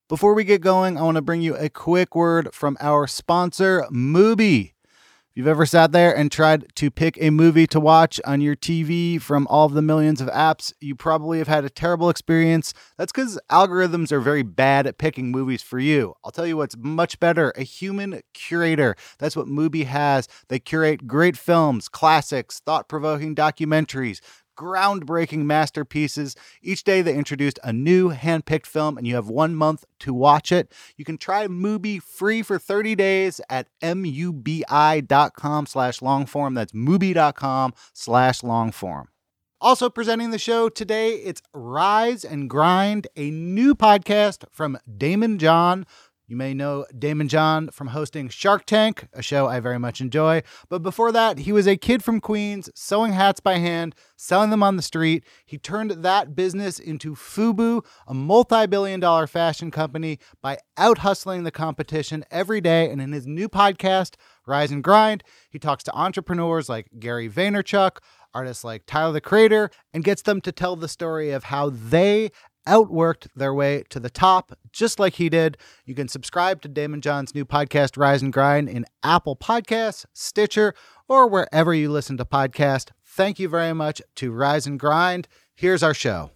Before we get going, I want to bring you a quick word from our sponsor, Mubi. If you've ever sat there and tried to pick a movie to watch on your TV from all of the millions of apps, you probably have had a terrible experience. That's because algorithms are very bad at picking movies for you. I'll tell you what's much better, a human curator. That's what Mubi has. They curate great films, classics, thought-provoking documentaries, groundbreaking masterpieces. Each day they introduced a new hand-picked film and you have 1 month to watch it. You can try Mubi free for 30 days at mubi.com/longform. That's mubi.com/longform. Also presenting the show today, it's Rise and Grind, a new podcast from Daymond John. You may know Daymond John from hosting Shark Tank, a show I very much enjoy. But before that, he was a kid from Queens, sewing hats by hand, selling them on the street. He turned that business into FUBU, a multi-billion-dollar fashion company, by out-hustling the competition every day. And in his new podcast, Rise and Grind, he talks to entrepreneurs like Gary Vaynerchuk, artists like Tyler, the Creator, and gets them to tell the story of how they outworked their way to the top, just like he did. You can subscribe to Daymond John's new podcast, Rise and Grind, in Apple Podcasts, Stitcher, or wherever you listen to podcasts. Thank you very much to Rise and Grind. Here's our show.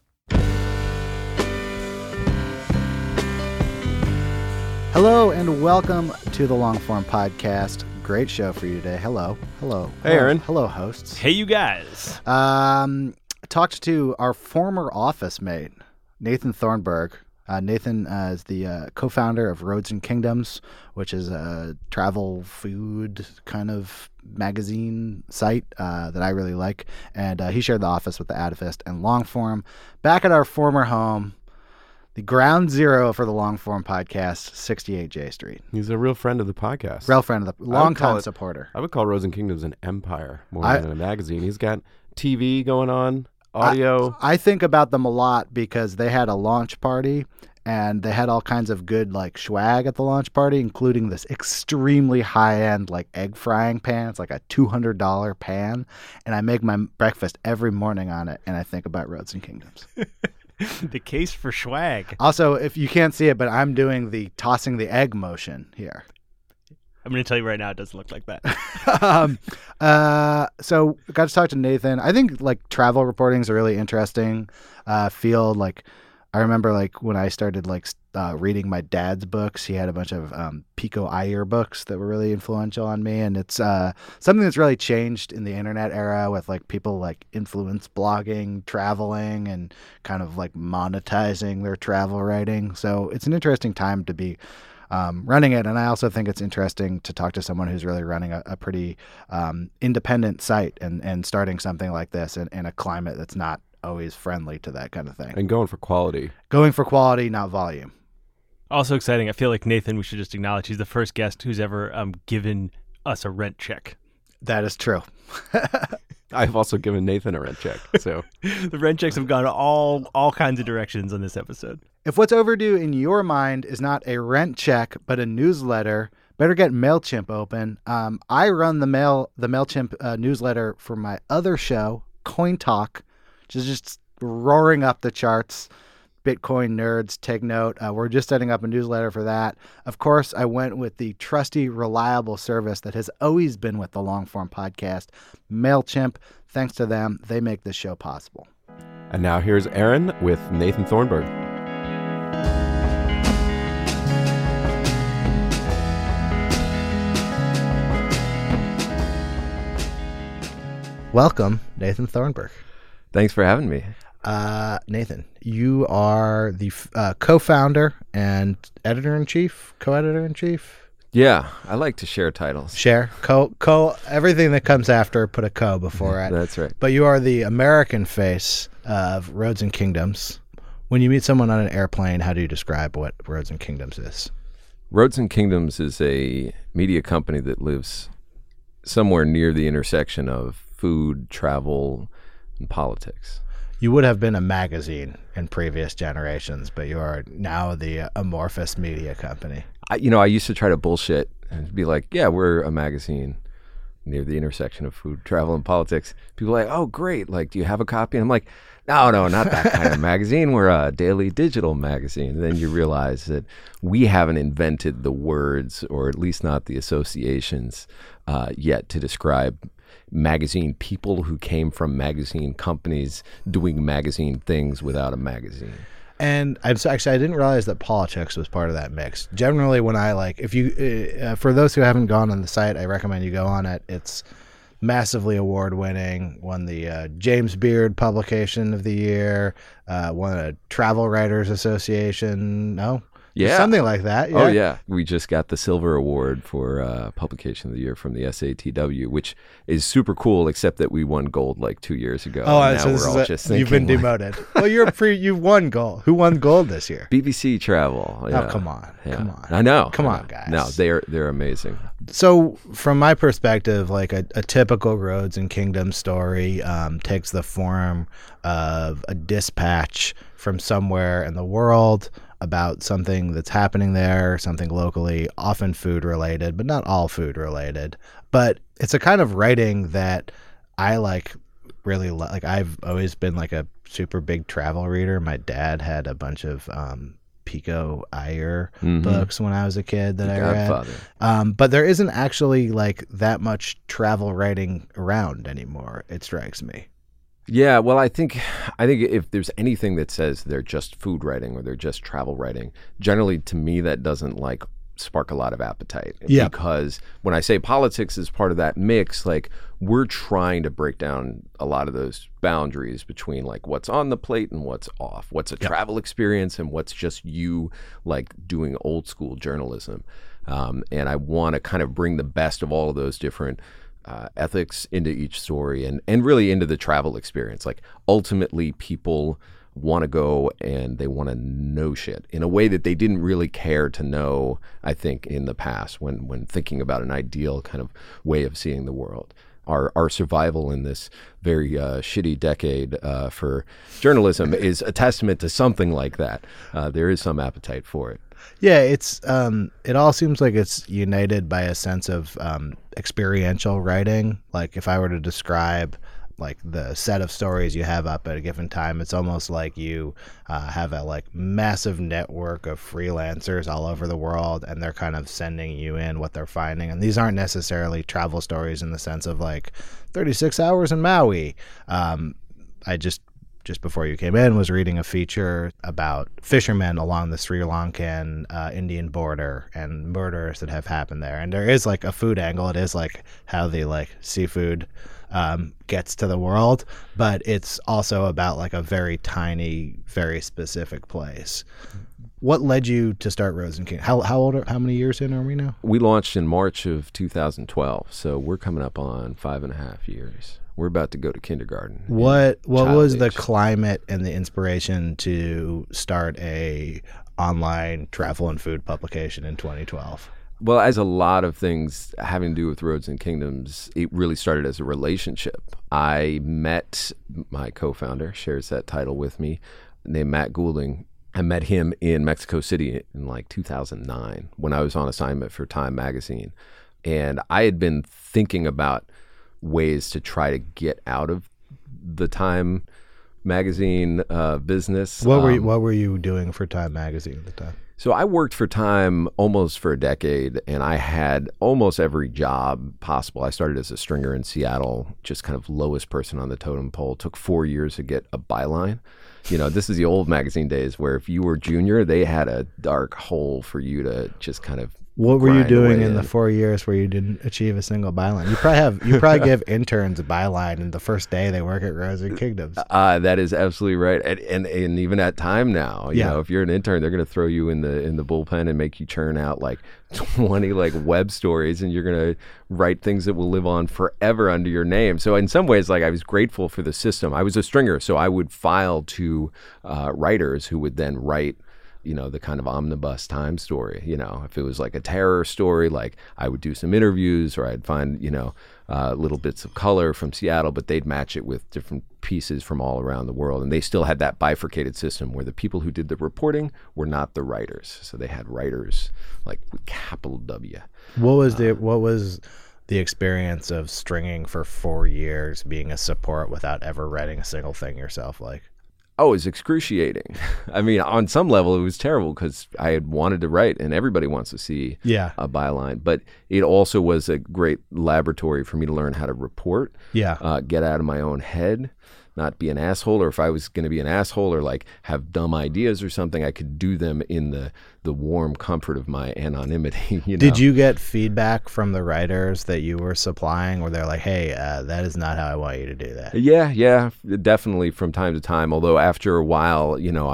Hello and welcome to the Longform Podcast. Great show for you today. Hello. Hey, Aaron. Hello, hosts. Hey, you guys. Talked to our former office mate, Nathan Thornburg. Nathan is the co-founder of Roads and Kingdoms, which is a travel food kind of magazine site that I really like. And he shared the office with the Atavist and Longform. Back at our former home, the ground zero for the Longform Podcast, 68 J Street. He's a real friend of the podcast. Real friend of the long-time supporter. I would call Roads and Kingdoms an empire more than a magazine. He's got TV going on, audio. I think about them a lot because they had a launch party and they had all kinds of good like swag at the launch party, including this extremely high-end like egg frying pan. It's like a $200 pan, and I make my breakfast every morning on it, and I think about Roads and Kingdoms. The case for swag. Also, if you can't see it, but I'm doing the tossing the egg motion here. I'm going to tell you right now, it doesn't look like that. So got to talk to Nathan. I think like travel reporting is a really interesting field. Like I remember like when I started like reading my dad's books, he had a bunch of Pico Iyer books that were really influential on me. And it's something that's really changed in the internet era with like people like influence blogging, traveling, and kind of like monetizing their travel writing. So it's an interesting time to be running it. And I also think it's interesting to talk to someone who's really running a pretty independent site and starting something like this in a climate that's not always friendly to that kind of thing. And going for quality. Going for quality, not volume. Also exciting. I feel like Nathan, we should just acknowledge he's the first guest who's ever given us a rent check. That is true. I've also given Nathan a rent check. So the rent checks have gone all kinds of directions on this episode. If what's overdue in your mind is not a rent check, but a newsletter, better get MailChimp open. I run the MailChimp newsletter for my other show, Coin Talk, which is just roaring up the charts. Bitcoin nerds, take note. We're just setting up a newsletter for that. Of course, I went with the trusty, reliable service that has always been with the Longform Podcast, MailChimp. Thanks to them, they make this show possible. And now here's Aaron with Nathan Thornburg. Welcome, Nathan Thornburg. Thanks for having me. Nathan, you are the co-founder and editor-in-chief, co-editor-in-chief? Yeah, I like to share titles. Share, everything that comes after, put a co before it. That's right. But you are the American face of Roads and Kingdoms. When you meet someone on an airplane, how do you describe what Roads and Kingdoms is? Roads and Kingdoms is a media company that lives somewhere near the intersection of food, travel, and politics. You would have been a magazine in previous generations, but you are now the amorphous media company. I used to try to bullshit and be like, yeah, we're a magazine. near the intersection of food, travel, and politics. People are like, oh, great. Like, do you have a copy? And I'm like, no, not that kind of magazine. We're a daily digital magazine. And then you realize that we haven't invented the words, or at least not the associations yet, to describe magazine people who came from magazine companies doing magazine things without a magazine. And I didn't realize that politics was part of that mix. Generally, when I if you, for those who haven't gone on the site, I recommend you go on it. It's massively award-winning, won the James Beard Publication of the Year, won a Travel Writers Association, something like that. Yeah. Oh, yeah. We just got the Silver Award for Publication of the Year from the SATW, which is super cool, except that we won gold like 2 years ago. Oh, and so now this we're all just thinking, you've been demoted. Well, you've won gold. Who won gold this year? BBC Travel. Yeah. Oh, come on. Yeah. Come on. I know. Come on, guys. No, they're amazing. So from my perspective, like a typical Roads and Kingdoms story takes the form of a dispatch from somewhere in the world about something that's happening there, something locally, often food related, but not all food related. But it's a kind of writing that I really like. I've always been like a super big travel reader. My dad had a bunch of Pico Iyer books when I was a kid that I read. But there isn't actually like that much travel writing around anymore, it strikes me. Yeah, well, I think if there's anything that says they're just food writing or they're just travel writing, generally to me that doesn't like spark a lot of appetite. Yeah. Because when I say politics is part of that mix, like we're trying to break down a lot of those boundaries between like what's on the plate and what's off, what's a travel experience and what's just you like doing old school journalism. And I want to kind of bring the best of all of those different ethics into each story and really into the travel experience. Like ultimately people want to go and they want to know shit in a way that they didn't really care to know, I think, in the past when thinking about an ideal kind of way of seeing the world. Our survival in this very shitty decade for journalism is a testament to something like that. There is some appetite for it. Yeah, it's it all seems like it's united by a sense of experiential writing. Like if I were to describe like the set of stories you have up at a given time, it's almost like you have a like massive network of freelancers all over the world, and they're kind of sending you in what they're finding. And these aren't necessarily travel stories in the sense of like 36 hours in Maui. I just before you came in was reading a feature about fishermen along the Sri Lankan Indian border and murders that have happened there. And there is like a food angle. It is like how the like seafood gets to the world, but it's also about like a very tiny, very specific place. What led you to start Roads and Kingdoms? How many years in are we now? We launched in March of 2012, so we're coming up on 5.5 years. We're about to go to kindergarten. What was the climate and the inspiration to start a online travel and food publication in 2012? Well, as a lot of things having to do with Roads and Kingdoms, it really started as a relationship. I met my co-founder, shares that title with me, named Matt Goulding. I met him in Mexico City in like 2009 when I was on assignment for Time magazine. And I had been thinking about ways to try to get out of the Time magazine business. What were you doing for Time magazine at the time? So I worked for Time almost for a decade, and I had almost every job possible. I started as a stringer in Seattle, just kind of lowest person on the totem pole. It took 4 years to get a byline. You know, this is the old magazine days where if you were junior, they had a dark hole for you to just kind of. What were you doing in the 4 years where you didn't achieve a single byline? You probably give interns a byline in the first day they work at Roads and Kingdoms. That is absolutely right, and even at Time now, you know, if you're an intern, they're going to throw you in the bullpen and make you churn out like 20 like web stories, and you're going to write things that will live on forever under your name. So in some ways, like I was grateful for the system. I was a stringer, so I would file to writers who would then write, you know, the kind of omnibus Time story. You know, if it was like a terror story, like I would do some interviews, or I'd find, you know, little bits of color from Seattle, but they'd match it with different pieces from all around the world. And they still had that bifurcated system where the people who did the reporting were not the writers. So they had writers like with capital W. What was the experience of stringing for 4 years, being a support without ever writing a single thing yourself like? Oh, it was excruciating. I mean, on some level, it was terrible because I had wanted to write, and everybody wants to see a byline. But it also was a great laboratory for me to learn how to report, get out of my own head, not be an asshole, or if I was going to be an asshole or like have dumb ideas or something, I could do them in the warm comfort of my anonymity. You know? Did you get feedback from the writers that you were supplying where they're like, hey, that is not how I want you to do that? Yeah, definitely from time to time. Although after a while, you know,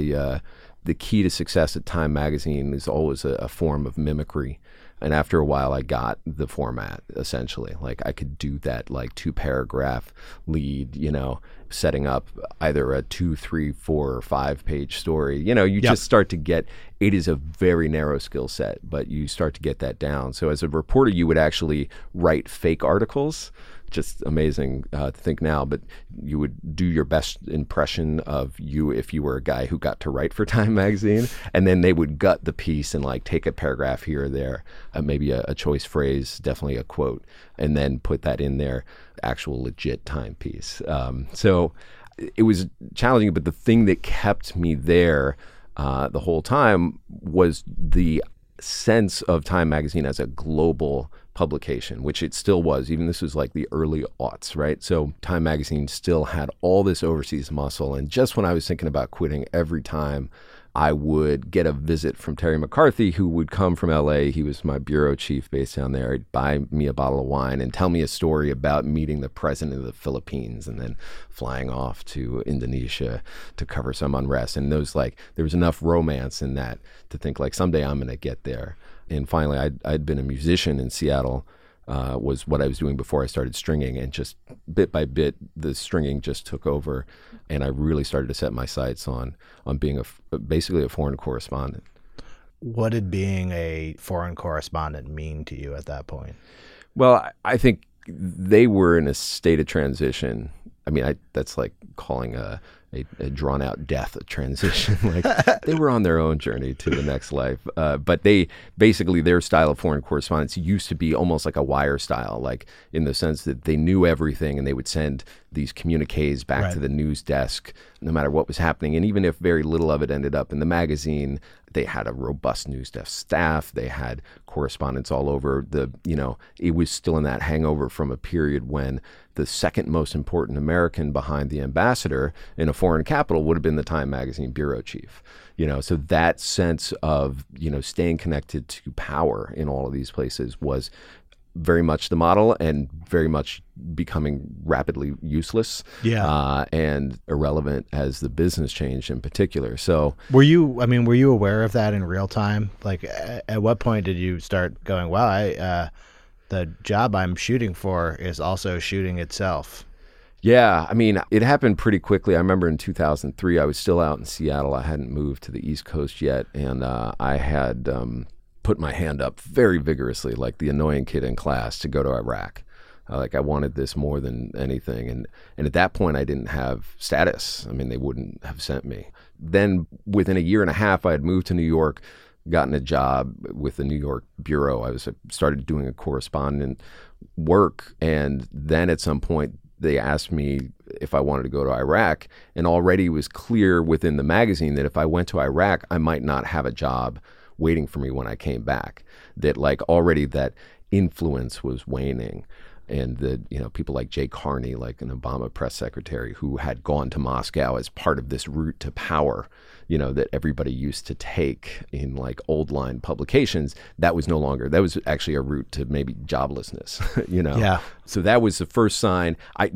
the key to success at Time Magazine is always a form of mimicry. And after a while, I got the format, essentially. Like, I could do that, like, 2-paragraph lead, you know, setting up either a 2, 3, 4, or 5-page story. You know, you just start to get, it is a very narrow skill set, but you start to get that down. So as a reporter, you would actually write fake articles. Just amazing to think now, but you would do your best impression of you if you were a guy who got to write for Time Magazine, and then they would gut the piece and like take a paragraph here or there, maybe a choice phrase, definitely a quote, and then put that in their actual legit Time piece. So it was challenging, but the thing that kept me there the whole time was the sense of Time Magazine as a global publication, which it still was. Even this was like the early aughts, right? So Time Magazine still had all this overseas muscle. And just when I was thinking about quitting, every time I would get a visit from Terry McCarthy, who would come from LA. He was my bureau chief based down there. He'd buy me a bottle of wine and tell me a story about meeting the president of the Philippines and then flying off to Indonesia to cover some unrest. And those, like, there was enough romance in that to think like someday I'm going to get there. And finally, I'd been a musician in Seattle, was what I was doing before I started stringing. And just bit by bit, the stringing just took over. And I really started to set my sights on being basically a foreign correspondent. What did being a foreign correspondent mean to you at that point? Well, I think they were in a state of transition. I mean, that's like calling a drawn-out death a transition. Like, they were on their own journey to the next life. But they basically, their style of foreign correspondence used to be almost like a wire style, like in the sense that they knew everything and they would send these communiques back to the news desk no matter what was happening. And even if very little of it ended up in the magazine, they had a robust news desk staff. They had correspondents all over it was still in that hangover from a period when the second most important American behind the ambassador in a foreign capital would have been the Time Magazine bureau chief. So that sense of, staying connected to power in all of these places was very much the model and very much becoming rapidly useless and irrelevant as the business changed in particular. So were you aware of that in real time? Like, at what point did you start going, wow, the job I'm shooting for is also shooting itself? Yeah, I mean, it happened pretty quickly. I remember in 2003, I was still out in Seattle. I hadn't moved to the East Coast yet, and I had put my hand up very vigorously, like the annoying kid in class, to go to Iraq. Like, I wanted this more than anything. And at that point, I didn't have status. I mean, they wouldn't have sent me. Then within a year and a half, I had moved to New York, gotten a job with the New York bureau. I started doing a correspondent work. And then at some point, they asked me if I wanted to go to Iraq. And already it was clear within the magazine that if I went to Iraq, I might not have a job waiting for me when I came back. That, like, already that influence was waning. And the people like Jay Carney, like an Obama press secretary, who had gone to Moscow as part of this route to power, that everybody used to take in like old line publications, that was no longer. That was actually a route to maybe joblessness. Yeah. So that was the first sign.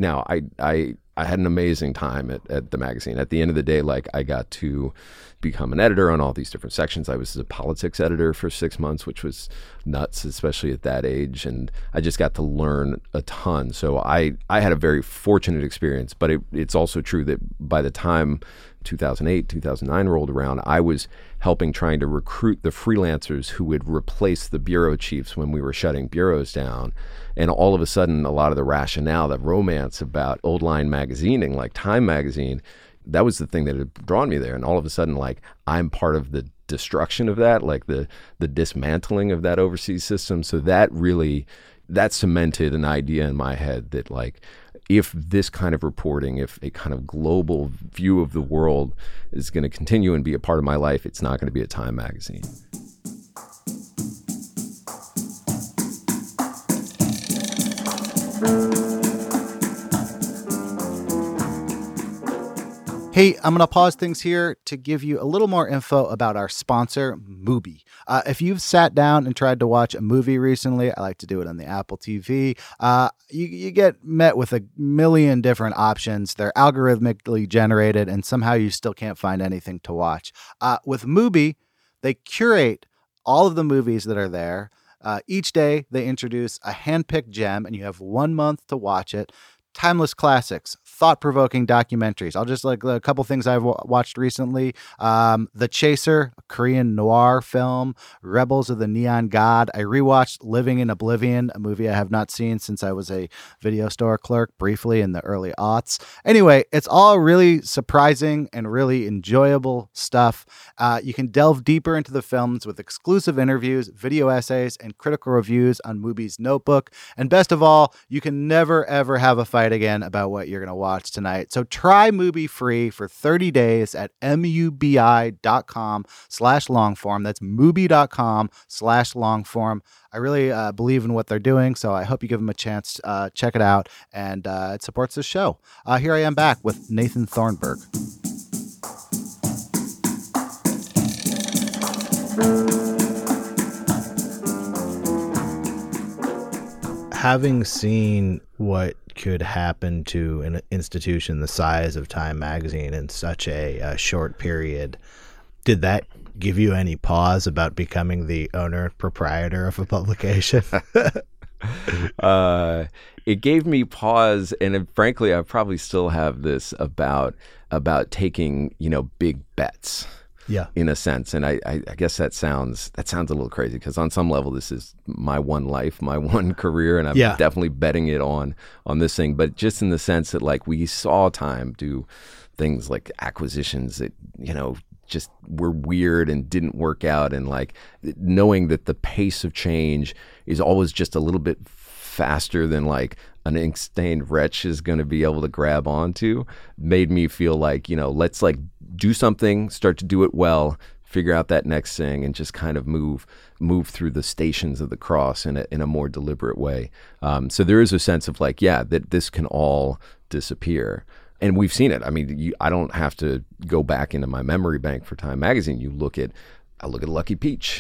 I had an amazing time at the magazine. At the end of the day, like, I got to become an editor on all these different sections. I was a politics editor for 6 months, which was nuts, especially at that age. And I just got to learn a ton. So I had a very fortunate experience, but it's also true that by the time 2008, 2009 rolled around, I was trying to recruit the freelancers who would replace the bureau chiefs when we were shutting bureaus down. And all of a sudden, a lot of the rationale, the romance about old line magazining, like Time Magazine, that was the thing that had drawn me there. And all of a sudden, like, I'm part of the destruction of that, like the dismantling of that overseas system. So that really, that cemented an idea in my head that like, if this kind of reporting, if a kind of global view of the world is going to continue and be a part of my life, it's not going to be a Time magazine. Hey, I'm going to pause things here to give you a little more info about our sponsor, Mubi. If you've sat down and tried to watch a movie recently, I like to do it on the Apple TV, you get met with a million different options. They're algorithmically generated, and somehow you still can't find anything to watch. With Mubi, they curate all of the movies that are there. Each day, they introduce a hand-picked gem, and you have 1 month to watch it. Timeless classics, thought-provoking documentaries. I'll just like a couple things I've watched recently. The Chaser, a Korean noir film. Rebels of the Neon God. I rewatched Living in Oblivion, a movie I have not seen since I was a video store clerk briefly in the early aughts. Anyway, it's all really surprising and really enjoyable stuff. You can delve deeper into the films with exclusive interviews, video essays, and critical reviews on Mubi's Notebook. And best of all, you can never, ever have a fight again about what you're going to watch tonight. So try Mubi free for 30 days at mubi.com/longform. That's mubi.com/longform. I really believe in what they're doing, so I hope you give them a chance. Check it out, and it supports the show. Here I am back with Nathan Thornburg. Having seen what could happen to an institution the size of Time magazine in such a short period, did that give you any pause about becoming the owner proprietor of a publication? It gave me pause, and frankly, I probably still have this about taking, big bets. Yeah, in a sense, and I guess that sounds a little crazy because on some level this is my one life, my one career, and I'm definitely betting it on this thing. But just in the sense that like we saw Time do things like acquisitions that just were weird and didn't work out, and like knowing that the pace of change is always just a little bit faster than like an ink-stained wretch is going to be able to grab onto, made me feel like, let's like do something, start to do it well, figure out that next thing, and just kind of move through the stations of the cross in a more deliberate way. So there is a sense of like, that this can all disappear. And we've seen it. I mean, I don't have to go back into my memory bank for Time magazine. I look at Lucky Peach,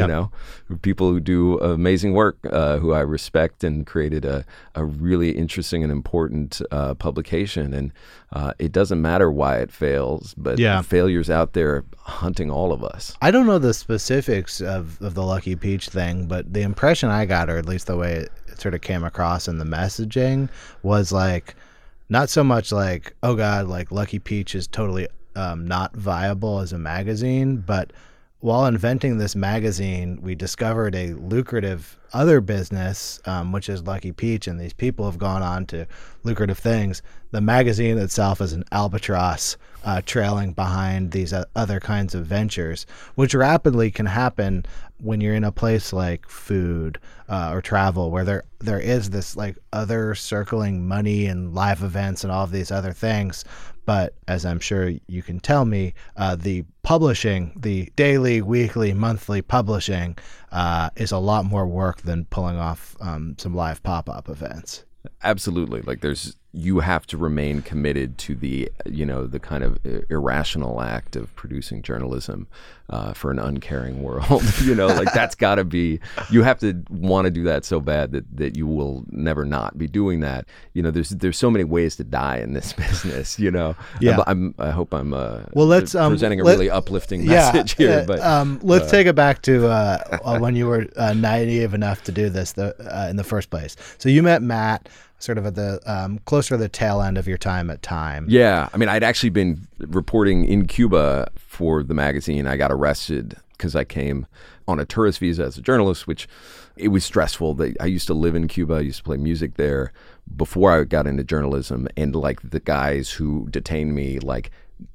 people who do amazing work, who I respect, and created a really interesting and important publication. And it doesn't matter why it fails, but the failure's out there hunting all of us. I don't know the specifics of the Lucky Peach thing, but the impression I got, or at least the way it sort of came across in the messaging, was like not so much like, oh God, like Lucky Peach is totally not viable as a magazine, but while inventing this magazine, we discovered a lucrative other business, which is Lucky Peach, and these people have gone on to lucrative things. The magazine itself is an albatross trailing behind these other kinds of ventures, which rapidly can happen when you're in a place like food or travel, where there is this like other circling money and live events and all of these other things. But as I'm sure you can tell me, the publishing, the daily, weekly, monthly publishing is a lot more work than pulling off some live pop-up events. Absolutely. Like you have to remain committed to the kind of irrational act of producing journalism for an uncaring world. Like that's got to be, you have to want to do that so bad that you will never not be doing that. There's so many ways to die in this business. Yeah. I hope I'm presenting a really uplifting message here. But let's take it back to when you were naive enough to do this in the first place. So you met Matt sort of at the closer to the tail end of your time at Time. Yeah. I mean, I'd actually been reporting in Cuba for the magazine. I got arrested because I came on a tourist visa as a journalist, which it was stressful. I used to live in Cuba. I used to play music there before I got into journalism. And like the guys who detained me, like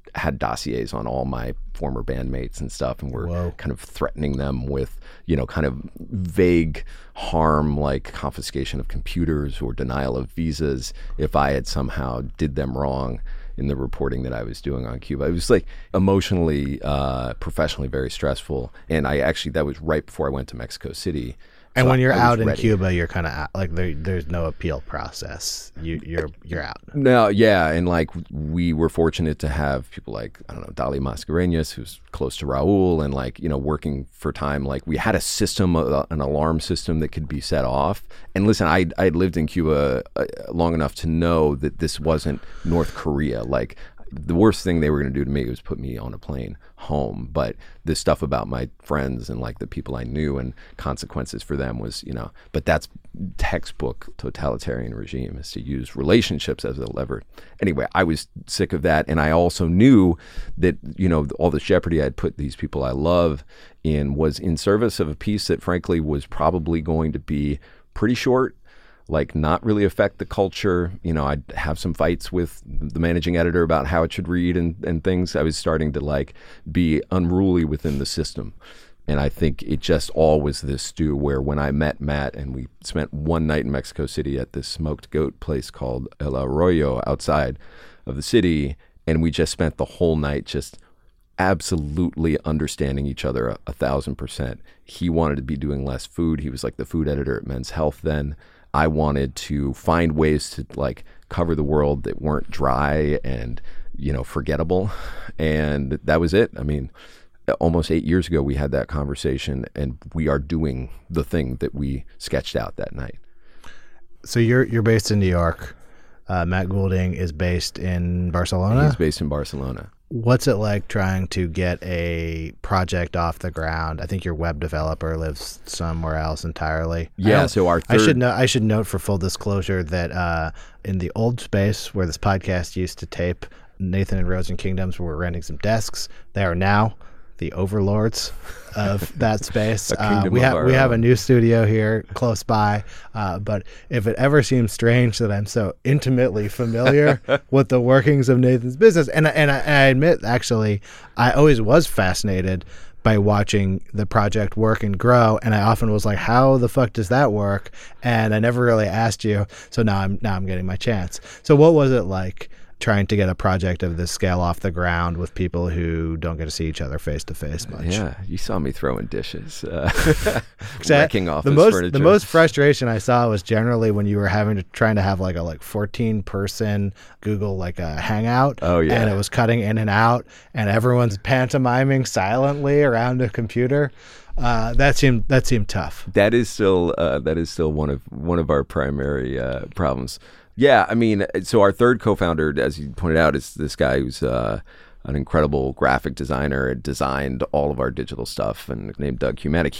had dossiers on all my former bandmates and stuff, and were kind of threatening them with, kind of vague harm like confiscation of computers or denial of visas if I had somehow did them wrong in the reporting that I was doing on Cuba. It was like emotionally, professionally very stressful. And that was right before I went to Mexico City. And So when you're I was out in ready. Cuba, you're kind of out. Like there's no appeal process. You're out. No, yeah, and like we were fortunate to have people like, I don't know, Dali Mascareñas, who's close to Raul, and like, working for time. Like we had a system, an alarm system that could be set off. And listen, I'd lived in Cuba long enough to know that this wasn't North Korea. Like the worst thing they were going to do to me was put me on a plane home. But this stuff about my friends and like the people I knew and consequences for them was, but that's textbook totalitarian regime, is to use relationships as a lever. Anyway, I was sick of that. And I also knew that, all the jeopardy I'd put these people I love in was in service of a piece that frankly was probably going to be pretty short, like not really affect the culture. I'd have some fights with the managing editor about how it should read and things. I was starting to like be unruly within the system. And I think it just all was this stew where when I met Matt and we spent one night in Mexico City at this smoked goat place called El Arroyo outside of the city, and we just spent the whole night just absolutely understanding each other 1,000%. He wanted to be doing less food. He was like the food editor at Men's Health then. I wanted to find ways to like cover the world that weren't dry and, forgettable. And that was it. I mean, almost 8 years ago, we had that conversation, and we are doing the thing that we sketched out that night. So you're based in New York. Matt Goulding is based in Barcelona. He's based in Barcelona. What's it like trying to get a project off the ground? I think your web developer lives somewhere else entirely. Yeah, so our third... I should note for full disclosure that in the old space where this podcast used to tape, Nathan and Roads and Kingdoms, were renting some desks. They are now the overlords of that space. We have a new studio here close by, but if it ever seems strange that I'm so intimately familiar with the workings of Nathan's business, and I admit, actually, I always was fascinated by watching the project work and grow, and I often was like, how the fuck does that work? And I never really asked you, so now I'm getting my chance. So what was it like trying to get a project of this scale off the ground with people who don't get to see each other face to face much? Yeah, you saw me throwing dishes, wrecking office furniture. The most frustration I saw was generally when you were trying to have like a 14-person Google like a Hangout. Oh yeah, and it was cutting in and out, and everyone's pantomiming silently around a computer. That seemed tough. That is still one of our primary problems. Yeah, I mean, so our third co-founder, as you pointed out, is this guy who's an incredible graphic designer, designed all of our digital stuff, and named Doug Humanik.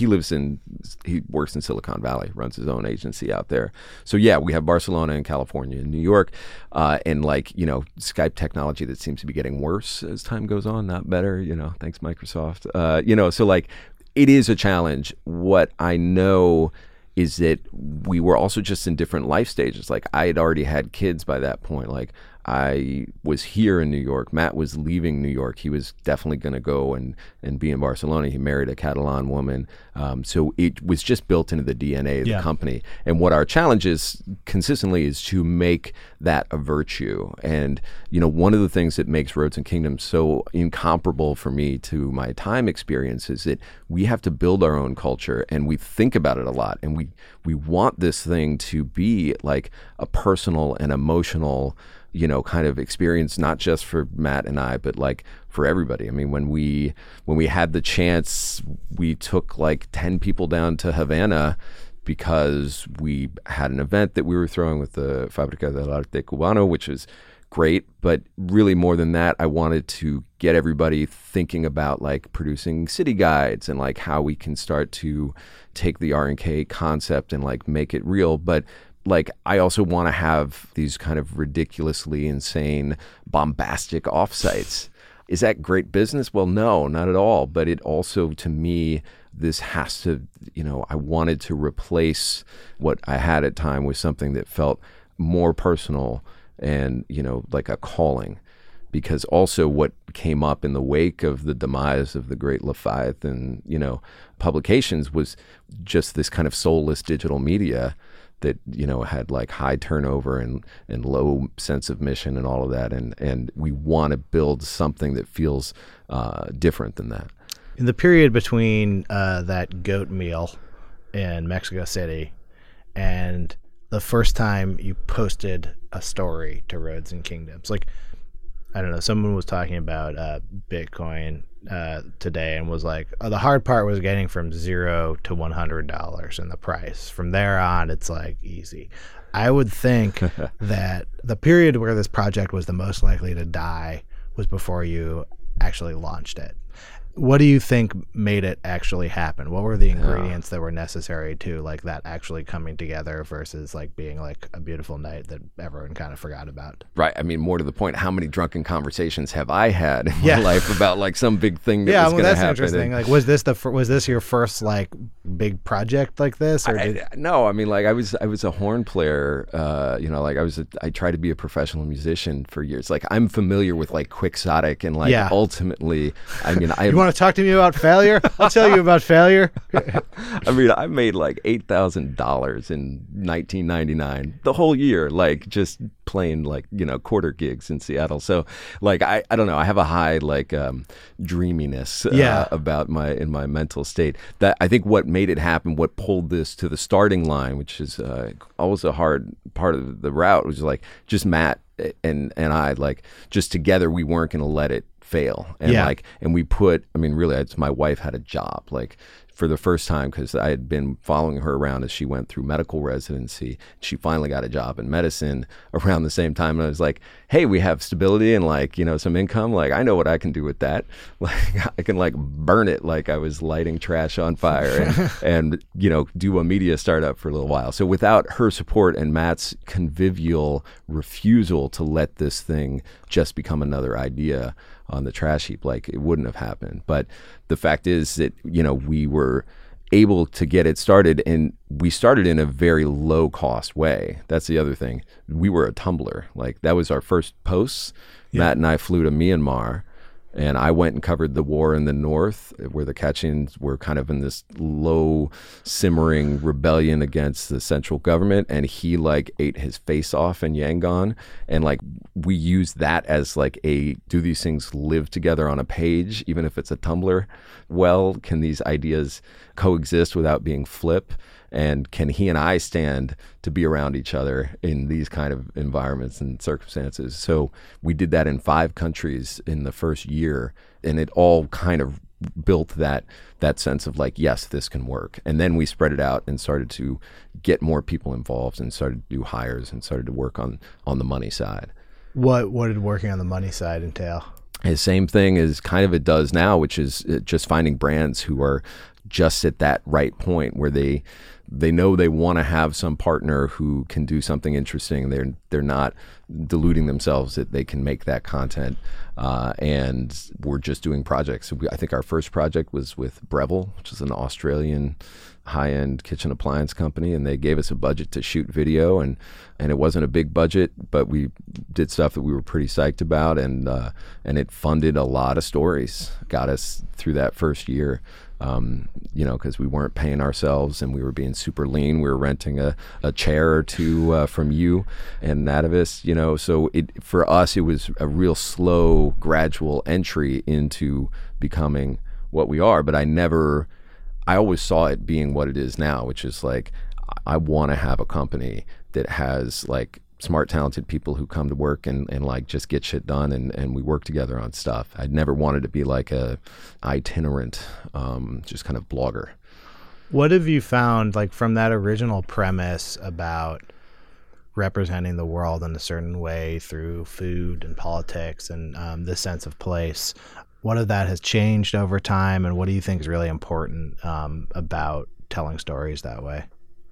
He works in Silicon Valley, runs his own agency out there. So yeah, we have Barcelona and California and New York, and Skype technology that seems to be getting worse as time goes on, not better. Thanks Microsoft. So like it is a challenge. What I know is that we were also just in different life stages. Like I had already had kids by that point. Like I was here in New York. Matt was leaving New York. He was definitely going to go and be in Barcelona. He married a Catalan woman. So it was just built into the DNA of the company. And what our challenge is consistently is to make that a virtue. And, one of the things that makes Roads and Kingdoms so incomparable for me to my time experience is that we have to build our own culture, and we think about it a lot. And we want this thing to be like a personal and emotional kind of experience, not just for Matt and I, but like for everybody. I mean, when we had the chance, we took like 10 people down to Havana because we had an event that we were throwing with the Fábrica del Arte Cubano, which was great. But really more than that, I wanted to get everybody thinking about like producing city guides and like how we can start to take the R&K concept and like make it real. But like, I also want to have these kind of ridiculously insane, bombastic offsites. Is that great business? Well, no, not at all. But it also, to me, this has to, I wanted to replace what I had at time with something that felt more personal and, like a calling. because also what came up in the wake of the demise of the great Leviathan, publications was just this kind of soulless digital media that, had like high turnover and low sense of mission and all of that. And we want to build something that feels different than that. In the period between that goat meal in Mexico City and the first time you posted a story to Roads and Kingdoms, like, I don't know, someone was talking about Bitcoin today and was like, the hard part was getting from $0 to $100 in the price. From there on, it's like easy. I would think that the period where this project was the most likely to die was before you actually launched it. What do you think made it actually happen? What were the ingredients that were necessary to like that actually coming together versus like being like a beautiful night that everyone kind of forgot about? Right. I mean, more to the point, how many drunken conversations have I had in my life about like some big thing that was going to happen? Interesting. Like, was this your first like big project like this? Or no, I mean, like I was a horn player. I tried to be a professional musician for years. Like I'm familiar with like Quixotic and like ultimately, I mean, You want to talk to me about failure? I'll tell you about failure. I mean, I made like $8,000 in 1999, the whole year, like just playing like, quarter gigs in Seattle. So like, I don't know, I have a high like dreaminess about my mental state. That I think what made it happen, what pulled this to the starting line, which is always a hard part of the route, was like just Matt and I, like just together, we weren't going to let it fail. And we put, I mean, really, my wife had a job, like for the first time, because I had been following her around as she went through medical residency. She finally got a job in medicine around the same time. And I was like, hey, we have stability and like, some income. Like, I know what I can do with that. Like, I can like burn it like I was lighting trash on fire and do a media startup for a little while. So without her support and Matt's convivial refusal to let this thing just become another idea on the trash heap, like it wouldn't have happened. But the fact is that, we were able to get it started, and we started in a very low cost way. That's the other thing. We were a Tumblr. Like that was our first posts. Matt and I flew to Myanmar, and I went and covered the war in the north, where the Kachins were kind of in this low simmering rebellion against the central government. And he like ate his face off in Yangon. And like, we used that as like do these things live together on a page, even if it's a Tumblr? Well, can these ideas coexist without being flip? And can he and I stand to be around each other in these kind of environments and circumstances? So we did that in 5 countries in the first year, and it all kind of built that sense of like, yes, this can work. And then we spread it out and started to get more people involved and started to do hires and started to work on the money side. What did working on the money side entail? The same thing as kind of it does now, which is just finding brands who are just at that right point where they know they want to have some partner who can do something interesting. They're not deluding themselves that they can make that content, and we're just doing projects. So I think our first project was with Breville, which is an Australian high-end kitchen appliance company, and they gave us a budget to shoot video, and it wasn't a big budget, but we did stuff that we were pretty psyched about, and it funded a lot of stories, got us through that first year. Because we weren't paying ourselves and we were being super lean. We were renting a chair or two from you and Nativis, so for us, it was a real slow, gradual entry into becoming what we are. But I always saw it being what it is now, which is like, I want to have a company that has like smart, talented people who come to work and like just get shit done and we work together on stuff. I'd never wanted to be like a itinerant, just kind of blogger. What have you found, like from that original premise about representing the world in a certain way through food and politics and this sense of place? What of that has changed over time, and what do you think is really important about telling stories that way?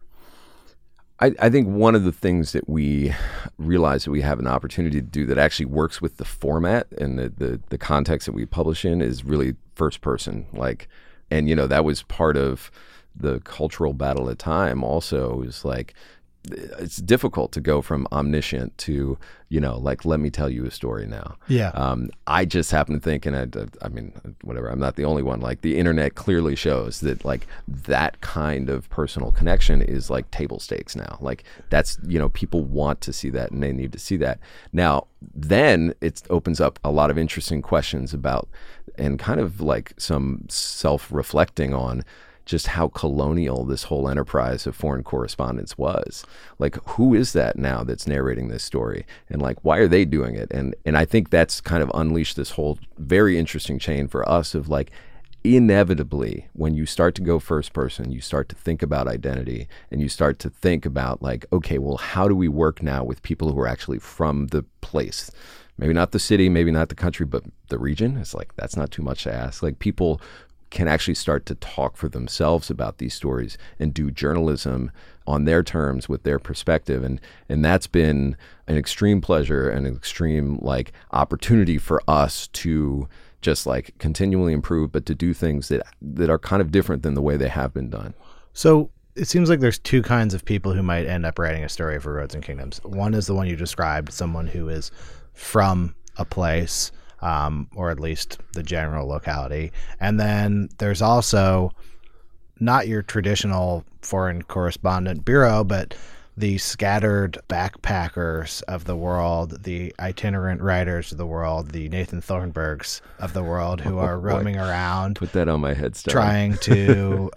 I think one of the things that we realize that we have an opportunity to do that actually works with the format and the context that we publish in is really first person. Like, and that was part of the cultural battle at the time also, is like, it's difficult to go from omniscient to, like, let me tell you a story now. Yeah. I just happen to think, and I mean, whatever, I'm not the only one. Like, the internet clearly shows that, like, that kind of personal connection is like table stakes now. Like, that's, people want to see that and they need to see that. Now, then it opens up a lot of interesting questions about, and kind of like some self-reflecting on just how colonial this whole enterprise of foreign correspondence was. Like, who is that now that's narrating this story? And like, why are they doing it? And I think that's kind of unleashed this whole very interesting chain for us of like, inevitably, when you start to go first person, you start to think about identity, and you start to think about like, okay, well, how do we work now with people who are actually from the place? Maybe not the city, maybe not the country, but the region. It's like, that's not too much to ask. Like, people can actually start to talk for themselves about these stories and do journalism on their terms with their perspective. And that's been an extreme pleasure and an extreme like opportunity for us to just like continually improve, but to do things that are kind of different than the way they have been done. So it seems like there's two kinds of people who might end up writing a story for Roads and Kingdoms. One is the one you described, someone who is from a place, or at least the general locality. And then there's also not your traditional foreign correspondent bureau, but the scattered backpackers of the world, the itinerant writers of the world, the Nathan Thornburgs of the world who are roaming around. Put that on my headstone. Trying to,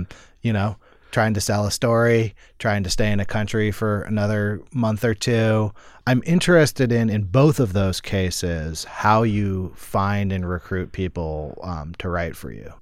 trying to sell a story, trying to stay in a country for another month or two. I'm interested in both of those cases, how you find and recruit people to write for you.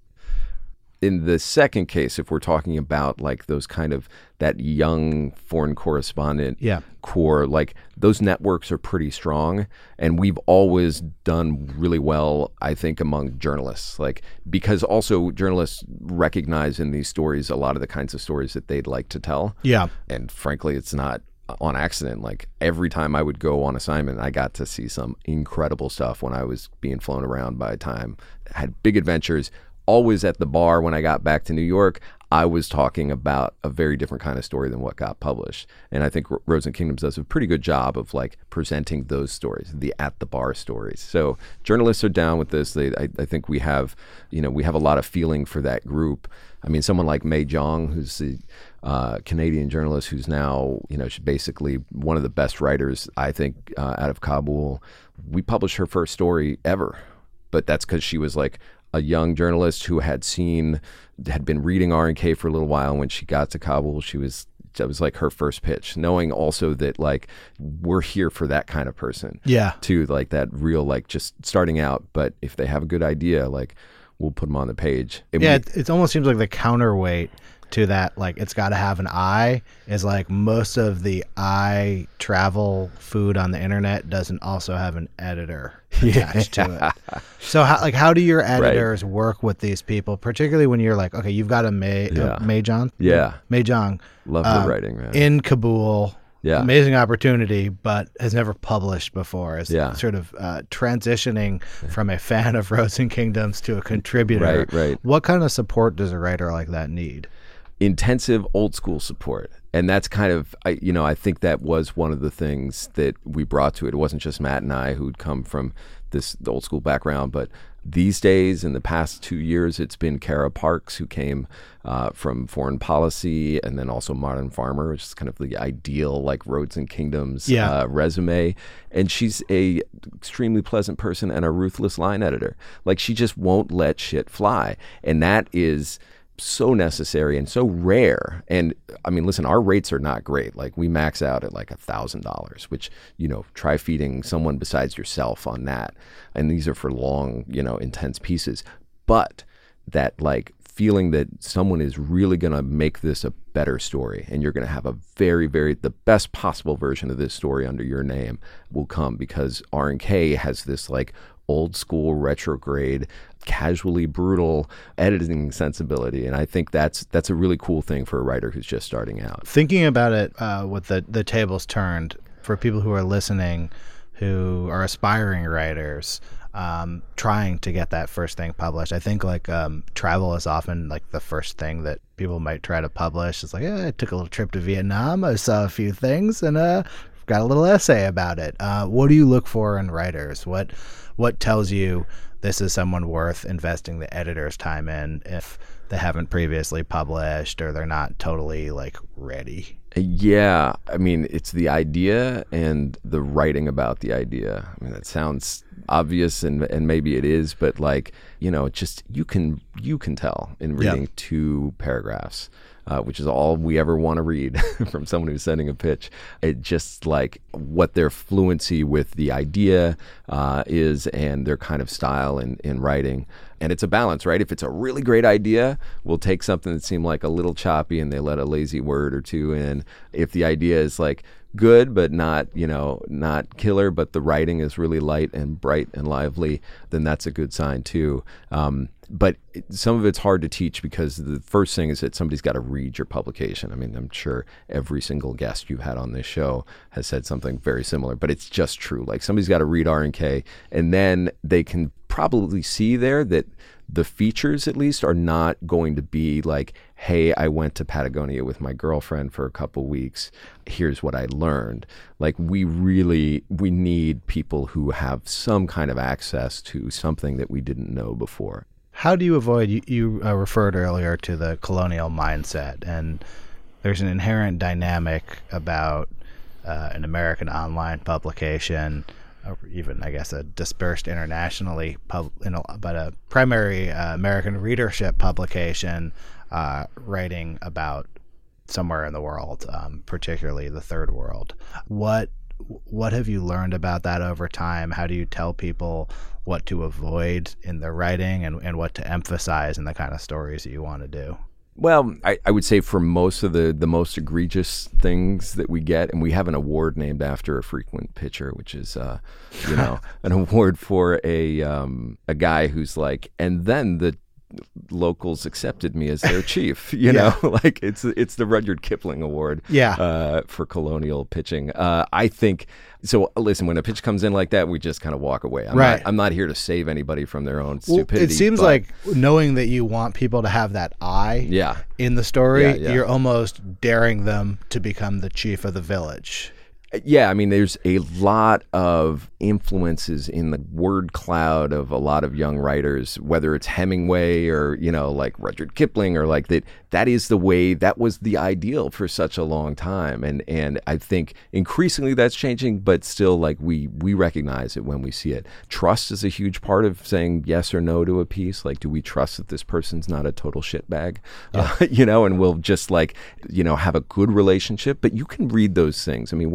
In the second case, if we're talking about like those kind of that young foreign correspondent core, like those networks are pretty strong, and we've always done really well, I think, among journalists, like, because also journalists recognize in these stories a lot of the kinds of stories that they'd like to tell. Yeah. And frankly, it's not on accident. Like, every time I would go on assignment, I got to see some incredible stuff when I was being flown around by Time. I had big adventures. Always at the bar when I got back to New York, I was talking about a very different kind of story than what got published. And I think Roads and Kingdoms does a pretty good job of like presenting those stories, the at the bar stories. So journalists are down with this. I think we have a lot of feeling for that group. I mean, someone like May Jong, who's the Canadian journalist who's now, she's basically one of the best writers, I think, out of Kabul. We published her first story ever, but that's because she was like a young journalist who had been reading R&K for a little while. And when she got to Kabul, that was like her first pitch, knowing also that like we're here for that kind of person. Yeah. To like that real, like just starting out. But if they have a good idea, like we'll put them on the page. It almost seems like the counterweight to that, like it's got to have an eye, is like most of the eye travel food on the internet doesn't also have an editor attached to it. So how do your editors work with these people, particularly when you're like, okay, you've got a May Jong? Yeah. May Jong. Love her writing, man. In Kabul. Yeah. Amazing opportunity, but has never published before. Is sort of transitioning from a fan of Roads and Kingdoms to a contributor. Right. What kind of support does a writer like that need? Intensive old school support. And that's kind of, I think that was one of the things that we brought to it. It wasn't just Matt and I who'd come from the old school background, but these days, in the past 2 years, it's been Kara Parks, who came from Foreign Policy, and then also Modern Farmer, which is kind of the ideal like Roads and Kingdoms resume. And she's a extremely pleasant person and a ruthless line editor. Like, she just won't let shit fly. And that is so necessary and so rare. And I mean, listen, our rates are not great. Like, we max out at like $1,000, which, try feeding someone besides yourself on that. And these are for long, intense pieces. But that like feeling that someone is really going to make this a better story, and you're going to have a very, very, the best possible version of this story under your name will come because R&K has this like old school retrograde, casually brutal editing sensibility. And I think that's a really cool thing for a writer who's just starting out. Thinking about it with the tables turned, for people who are listening, who are aspiring writers, trying to get that first thing published. I think like travel is often like the first thing that people might try to publish. It's like, I took a little trip to Vietnam, I saw a few things, and got a little essay about it. What do you look for in writers? What tells you this is someone worth investing the editor's time in if they haven't previously published or they're not totally like ready? Yeah, I mean, it's the idea and the writing about the idea. I mean, that sounds obvious, and maybe it is, but like, it's just you can tell in reading 2 paragraphs, which is all we ever want to read from someone who's sending a pitch. It just like what their fluency with the idea is, and their kind of style in writing. And it's a balance, right? If it's a really great idea, we'll take something that seemed like a little choppy and they let a lazy word or 2 in. If the idea is like good, but not killer, but the writing is really light and bright and lively, then that's a good sign too. But some of it's hard to teach because the first thing is that somebody's got to read your publication. I mean, I'm sure every single guest you've had on this show has said something very similar, but it's just true. Like somebody's got to read R&K, and then they can probably see there that the features at least are not going to be like, hey, I went to Patagonia with my girlfriend for a couple weeks. Here's what I learned. Like we need people who have some kind of access to something that we didn't know before. How do you avoid, you referred earlier to the colonial mindset, and there's an inherent dynamic about an American online publication, or even, I guess, a dispersed internationally, but a primary American readership publication writing about somewhere in the world, particularly the third world. What have you learned about that over time? How do you tell people what to avoid in their writing and what to emphasize in the kind of stories that you want to do? Well, I would say for most of the most egregious things that we get, and we have an award named after a frequent pitcher, which is, an award for a guy who's like, and then the locals accepted me as their chief, know, like it's the Rudyard Kipling Award for colonial pitching. I think, so listen, when a pitch comes in like that, we just kind of walk away. I'm not here to save anybody from their own stupidity. It seems like knowing that you want people to have that eye in the story, you're almost daring them to become the chief of the village. Yeah, I mean, there's a lot of influences in the word cloud of a lot of young writers, whether it's Hemingway or, like Rudyard Kipling, or like that. That is the way, that was the ideal for such a long time. And I think increasingly that's changing, but still, like, we recognize it when we see it. Trust is a huge part of saying yes or no to a piece. Like, do we trust that this person's not a total shitbag? And we'll just have a good relationship. But you can read those things. I mean,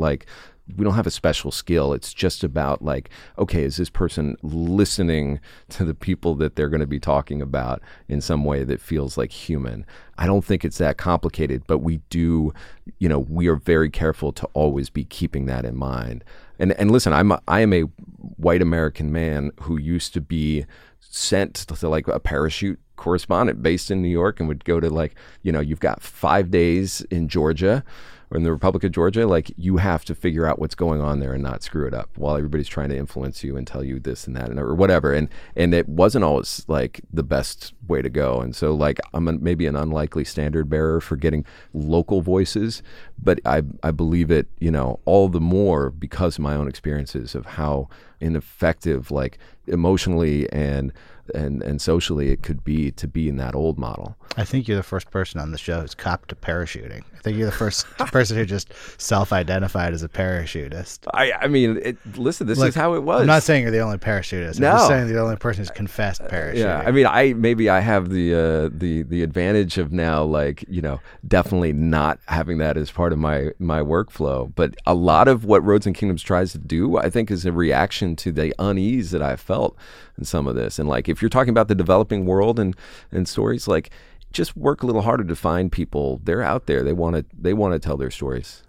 we don't have a special skill. It's just about like, okay, is this person listening to the people that they're going to be talking about in some way that feels like human? I don't think it's that complicated, but we do, we are very careful to always be keeping that in mind. And listen, I am a white American man who used to be sent to like a parachute correspondent based in New York, and would go to like, you've got 5 days in Georgia, or in the Republic of Georgia, like you have to figure out what's going on there and not screw it up while everybody's trying to influence you and tell you this and that or whatever. And it wasn't always like the best way to go. And so like I'm maybe an unlikely standard bearer for getting local voices, but I believe it, all the more because of my own experiences of how ineffective, like emotionally and socially it could be to be in that old model. I think you're the first person on the show who's copped to parachuting. I think you're the first person who just self-identified as a parachutist. I mean, listen, this is how it was. I'm not saying you're the only parachutist. I'm just saying you're the only person who's confessed parachuting. Yeah, I mean, I have the advantage of now, like, definitely not having that as part of my workflow. But a lot of what Roads and Kingdoms tries to do, I think, is a reaction to the unease that I felt in some of this. And like, if you're talking about the developing world and stories, like, just work a little harder to find people. They're out there. They want to tell their stories.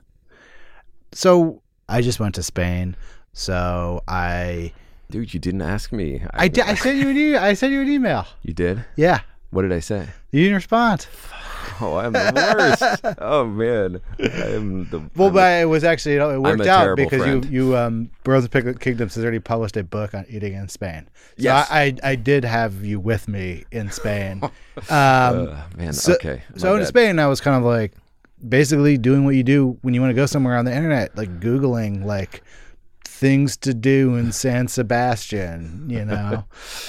So I just went to Spain. Dude, you didn't ask me. I sent you an email. You did? Yeah. What did I say? You didn't respond. Oh, I'm the worst. Oh man, I'm the. Well, I'm but it was actually, it worked a out terrible because friend. you Bros and Kingdoms has already published a book on eating in Spain. So Yes. I did have you with me in Spain. man, So, okay. my so in bad. Spain, I was kind of like basically doing what you do when you want to go somewhere on the internet, like Googling like things to do in San Sebastian, you know.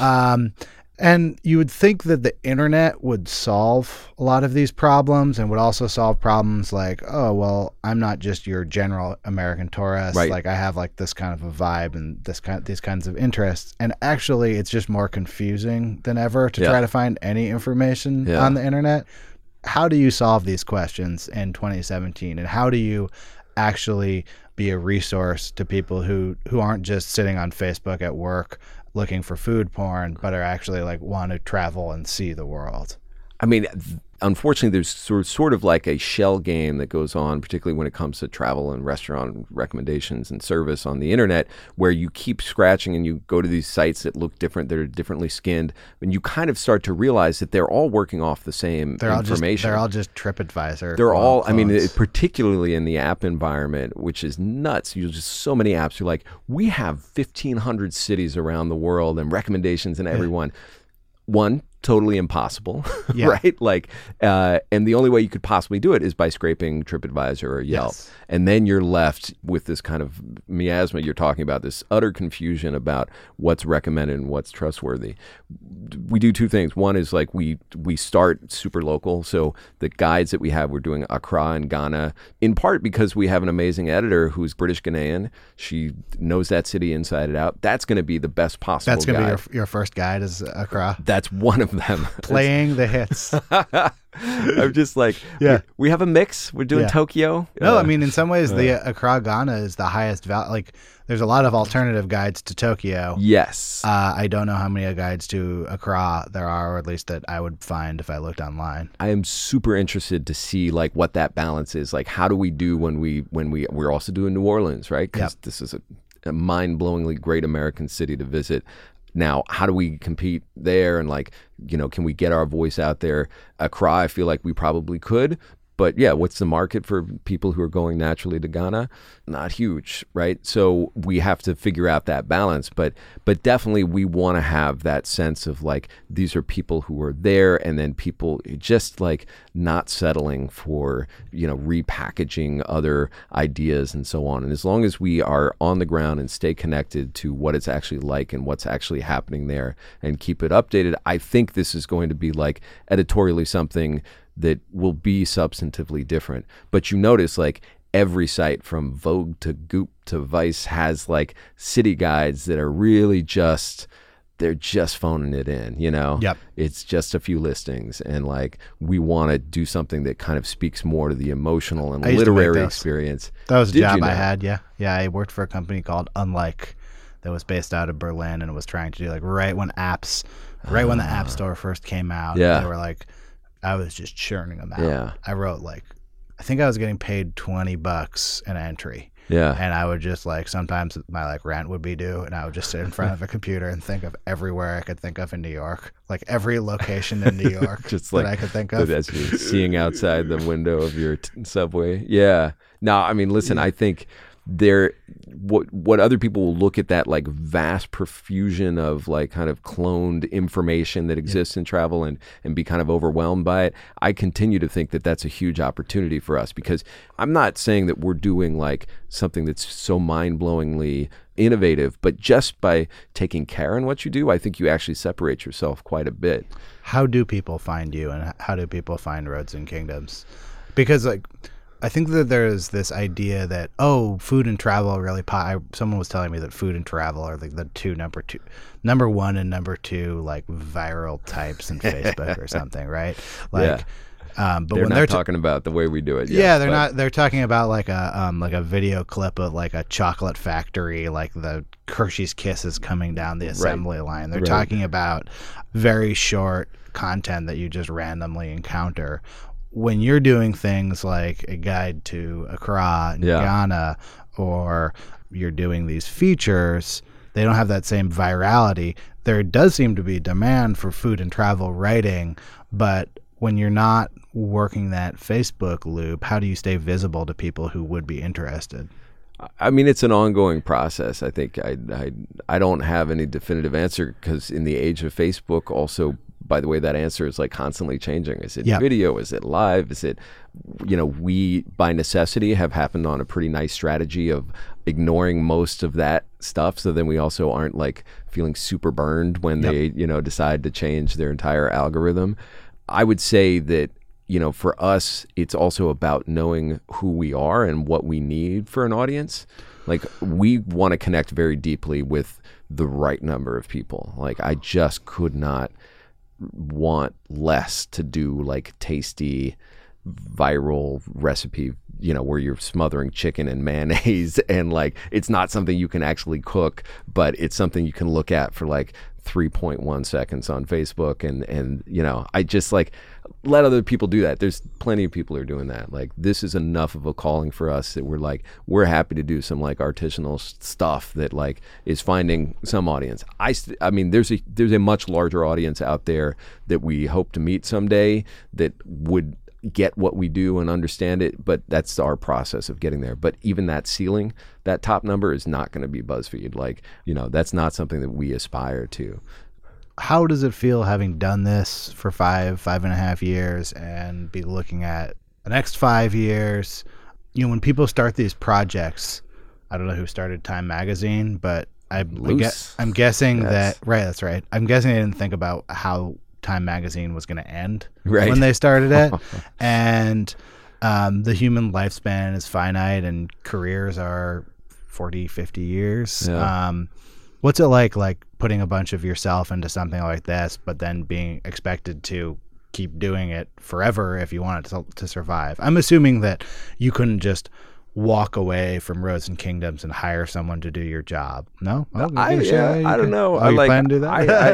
And you would think that the internet would solve a lot of these problems and would also solve problems like, oh, well, I'm not just your general American tourist. Right. Like I have like this kind of a vibe and these kinds of interests. And actually, it's just more confusing than ever to Yeah. try to find any information Yeah. on the internet. How do you solve these questions in 2017? And how do you actually be a resource to people who aren't just sitting on Facebook at work looking for food porn, but are actually like want to travel and see the world? I mean, unfortunately, there's sort of like a shell game that goes on, particularly when it comes to travel and restaurant recommendations and service on the internet, where you keep scratching and you go to these sites that look different, that are differently skinned, and you kind of start to realize that they're all working off the same information. They're all just TripAdvisor. They're all, I mean, clones. particularly in the app environment, which is nuts. You just so many apps. You're like, we have 1,500 cities around the world and recommendations in every one. One, totally impossible, Yeah. right? Like, and the only way you could possibly do it is by scraping TripAdvisor or Yelp. Yes. And then you're left with this kind of miasma you're talking about, this utter confusion about what's recommended and what's trustworthy. We do two things. One is like we start super local. So the guides that we have, we're doing Accra and Ghana, in part because we have an amazing editor who's British Ghanaian. She knows that city inside and out. That's going to be the best possible That's going to guide. be your first guide is Accra. That's one of them. Playing the hits. I'm just like, Yeah. we have a mix. We're doing Yeah. Tokyo. No, I mean, in some ways, the Accra Ghana is the highest value. Like, there's a lot of alternative guides to Tokyo. Yes. I don't know how many guides to Accra there are, or at least that I would find if I looked online. I am super interested to see like what that balance is. Like, how do we do when we're also doing New Orleans, right? Because this is a mind-blowingly great American city to visit. Now, how do we compete there? And like, you know, can we get our voice out there? Accra, I feel like we probably could. But yeah, what's the market for people who are going naturally to Ghana? Not huge, right? So we have to figure out that balance. But definitely we want to have that sense of like, these are people who are there, and then people just like not settling for, you know, repackaging other ideas and so on. And as long as we are on the ground and stay connected to what it's actually like and what's actually happening there and keep it updated, I think this is going to be like editorially something that will be substantively different. But you notice like every site from Vogue to Goop to Vice has like city guides that are really they're just phoning it in, you know? Yep. It's just a few listings. And like, we want to do something that kind of speaks more to the emotional and I used to make literary those. experience. That was a Did job you I know? had. Yeah. Yeah. I worked for a company called Unlike that was based out of Berlin and was trying to do like right when the App Store first came out. Yeah. They were like, I was just churning them out. Yeah. I wrote like, I think I was getting paid $20 an entry. Yeah. And I would just like, sometimes my like rent would be due and I would just sit in front of a computer and think of everywhere I could think of in New York, like every location in New York Just that like I could think of. as you're seeing outside the window of your subway. Yeah. No, I mean, listen, I think what other people will look at that like vast profusion of like kind of cloned information that exists in travel and be kind of overwhelmed by it. I continue to think that that's a huge opportunity for us, because I'm not saying that we're doing like something that's so mind-blowingly innovative, but just by taking care in what you do, I think you actually separate yourself quite a bit. How do people find you and how do people find Roads and Kingdoms? Because like, I think that there's this idea that, oh, food and travel are really someone was telling me that food and travel are like the number one and number two like viral types in Facebook or something, right? Like, but They're when not they're talking about the way we do it. yeah, they're not. They're talking about like a video clip of like a chocolate factory, like the Hershey's Kisses coming down the assembly line. They're talking about very short content that you just randomly encounter. When you're doing things like a guide to Accra in Ghana, or you're doing these features, they don't have that same virality. There does seem to be demand for food and travel writing, but when you're not working that Facebook loop, how do you stay visible to people who would be interested? I mean, it's an ongoing process. I think I don't have any definitive answer, because in the age of Facebook, also, by the way, that answer is like constantly changing. Is it video? Is it live? Is it, we by necessity have happened on a pretty nice strategy of ignoring most of that stuff. So then we also aren't like feeling super burned when they, decide to change their entire algorithm. I would say that, for us, it's also about knowing who we are and what we need for an audience. Like, we want to connect very deeply with the right number of people. Like, I just could not want less to do like tasty viral recipe, where you're smothering chicken in mayonnaise and like, it's not something you can actually cook, but it's something you can look at for like 3.1 seconds on Facebook. And I just like, let other people do that. There's plenty of people who are doing that. Like, this is enough of a calling for us that we're happy to do some like artisanal stuff that like is finding some audience. I mean, there's a much larger audience out there that we hope to meet someday that would get what we do and understand it, but that's our process of getting there. But even that ceiling, that top number, is not going to be BuzzFeed. Like, that's not something that we aspire to. How does it feel having done this for 5.5 years and be looking at the next 5 years? When people start these projects, I don't know who started Time Magazine, but I'm guessing that, right, that's right. I'm guessing they didn't think about how Time Magazine was going to end when they started it. And the human lifespan is finite and careers are 40, 50 years. Yeah. What's it like putting a bunch of yourself into something like this, but then being expected to keep doing it forever if you want it to survive? I'm assuming that you couldn't just walk away from Roads and Kingdoms and hire someone to do your job. No? I don't know. You plan to do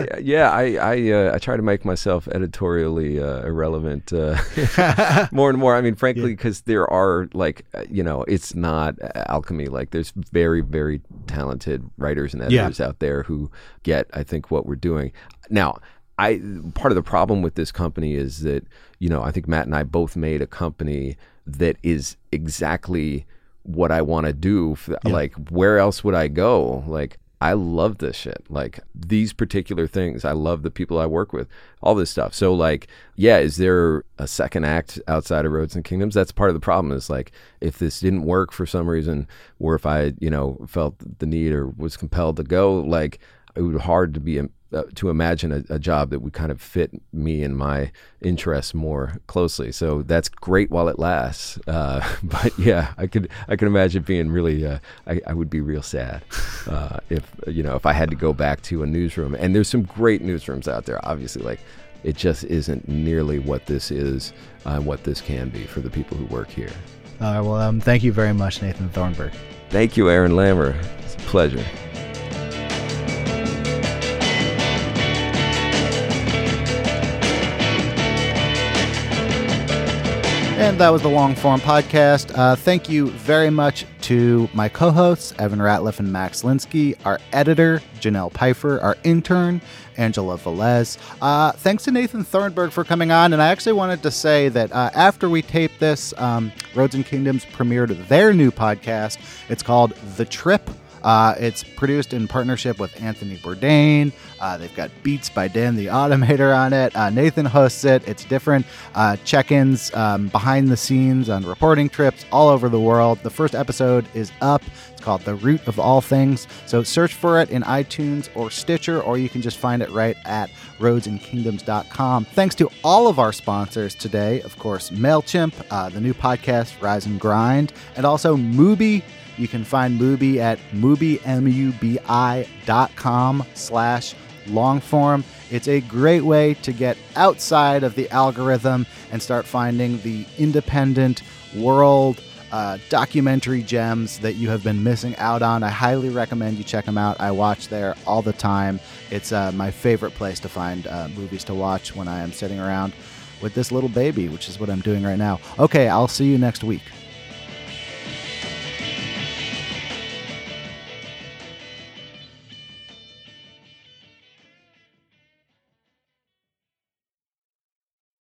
that? I try to make myself editorially irrelevant more and more. I mean, frankly, because there are it's not alchemy. Like, there's very, very talented writers and editors out there who get, I think, what we're doing. Now, part of the problem with this company is that, I think Matt and I both made a company that is exactly what I want to do. Like, where else would I go? Like, I love this shit. Like, these particular things. I love the people I work with, all this stuff. So like, is there a second act outside of Roads and Kingdoms? That's part of the problem, is like, if this didn't work for some reason, or if I, felt the need or was compelled to go, like, it would be hard to be to imagine a job that would kind of fit me and my interests more closely. So that's great while it lasts. But yeah, I could imagine being really, I would be real sad if I had to go back to a newsroom. And there's some great newsrooms out there, obviously. Like, it just isn't nearly what this is, what this can be for the people who work here. Well, thank you very much, Nathan Thornburg. Thank you, Aaron Lammer. It's a pleasure. And that was the Long Form Podcast. Thank you very much to my co-hosts, Evan Ratliff and Max Linsky, our editor, Janelle Pfeiffer, our intern, Angela Velez. Thanks to Nathan Thornburg for coming on. And I actually wanted to say that after we taped this, Roads and Kingdoms premiered their new podcast. It's called The Trip. It's produced in partnership with Anthony Bourdain. They've got beats by Dan the Automator on it. Nathan hosts it. It's different check-ins behind the scenes on reporting trips all over the world. The first episode is up. It's called The Root of All Things. So search for it in iTunes or Stitcher, or you can just find it right at roadsandkingdoms.com. Thanks to all of our sponsors today. Of course, MailChimp, the new podcast, Rise and Grind, and also Mubi. You can find Mubi at mubi.com/longform. It's a great way to get outside of the algorithm and start finding the independent world documentary gems that you have been missing out on. I highly recommend you check them out. I watch there all the time. It's my favorite place to find movies to watch when I am sitting around with this little baby, which is what I'm doing right now. Okay, I'll see you next week.